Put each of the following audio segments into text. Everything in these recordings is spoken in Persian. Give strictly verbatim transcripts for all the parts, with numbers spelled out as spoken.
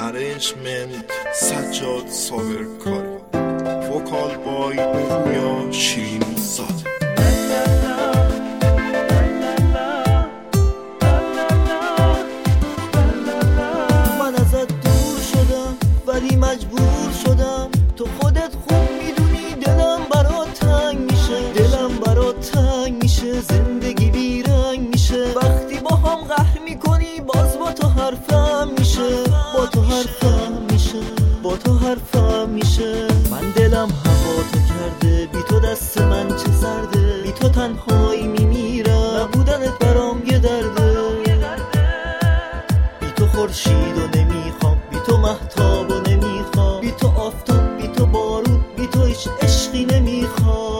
Arrangement سجاد صابرکاری. وکال بای پویا شیرین‌زاده. من ازت دور شدم ولی مجبور شدم، تو خودت خوب میدونی دلم برات تنگ میشه، دلم برات تنگ میشه، زندگی بیرنگ میشه. وقتی با هم قهر میکنی باز با تو حرفم میشه، با تو حرفم میشه، با تو حرفم میشه. من دلم هوا تو کرده، بی تو دست من چه سرده، بی تو تنهایی میمیرم، نبودنت برام یه درده. بی تو خورشید و نمیخوام، بی تو مهتاب و نمیخوام، بی تو آفتاب، بی تو بارون، بی تو هیچ عشقی نمیخوام،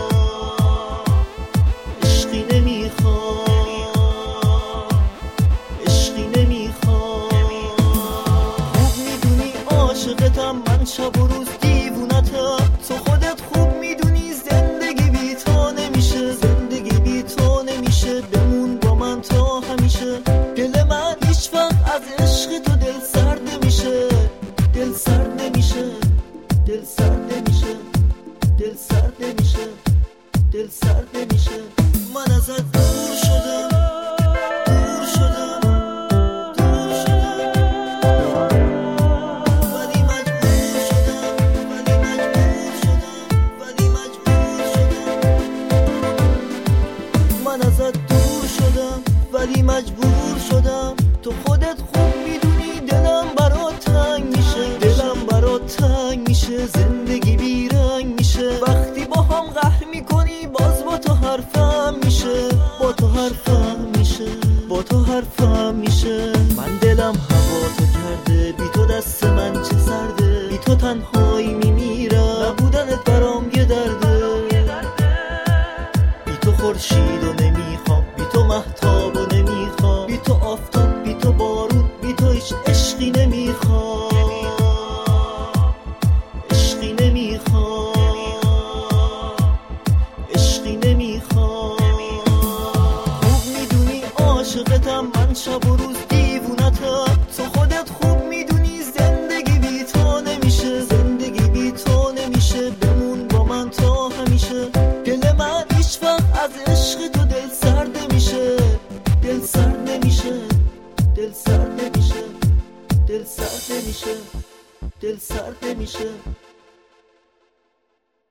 عشقی نمیخوام، عشقی نمیخوام. خوب میدونی عاشقتم، من شب و روز دیوونتم، تو خودت خوب میدونی زندگی بی تو نمیشه، زندگی بی تو نمیشه. بمون با من تا همیشه، دل من هیچ وقت از عشق تو دل سرد نمیشه، دل سرد نمیشه، دل سرد نمیشه، دل سرد نمیشه، دل سرد نمیشه. من ازت دور شدم، دور شدم، دور شدم، ولی مجبور شدم، ولی مجبور شدم، ولی مجبور شدم. من ازت دور شدم ولی مجبور شدم، تو خودت خوب میدونی دلم برات تنگ میشه، دلم برات تنگ میشه، زندگی بیرنگ میشه. وقتی با هم قهر میکنی باز با تو حرفم میشه، با تو حرفم میشه، با تو حرفم میشه. من دلم هوا تو کرده، بی تو دست من چه سرده، بی تو تنهایی میمیرم، نبودنت برام یه درده. بی تو خورشید و نمیخوام، بی تو مهتاب و نمیخوام، بی تو آفتاب، بی تو بارون، بی تو هیچ عشقی نمیخوام، عشقی نمیخوام، عشقی نمیخوام. خوب میدونی عاشقتم، من شب و روز دیوونتم، تو خودت خوب میدونی زندگی بی تو نمیشه، زندگی بی تو نمیشه. بمون با من تا همیشه، دل من هیچ وقت از عشق تو دل سرد نمیشه، دل سرد نمیشه، دل سرد نمیشه، دل سرد نمیشه، دل سرد نمیشه.